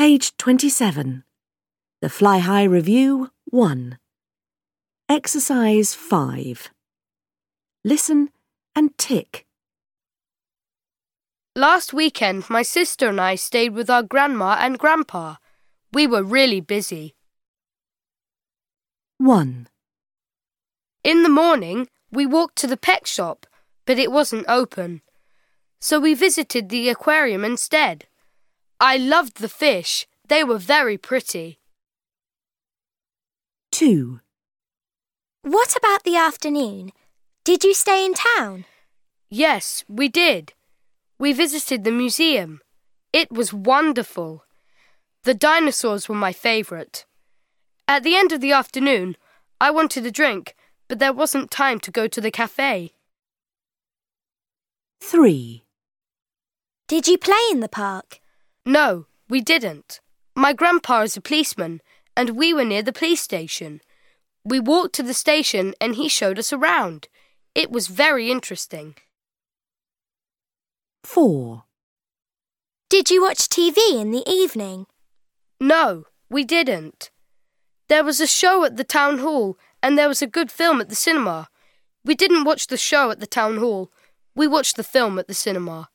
Page 27. The Fly High Review 1. Exercise 5. Listen and tick. Last weekend, my sister and I stayed with our grandma and grandpa. We were really busy. 1. In the morning, we walked to the pet shop, but it wasn't open. So we visited the aquarium instead. I loved the fish. They were very pretty. 2. What about the afternoon? Did you stay in town? Yes, we did. We visited the museum. It was wonderful. The dinosaurs were my favourite. At the end of the afternoon, I wanted a drink, but there wasn't time to go to the cafe. 3. Did you play in the park? No, we didn't. My grandpa is a policeman, and we were near the police station. We walked to the station and he showed us around. It was very interesting. 4. Did you watch TV in the evening? No, we didn't. There was a show at the town hall and there was a good film at the cinema. We didn't watch the show at the town hall. We watched the film at the cinema.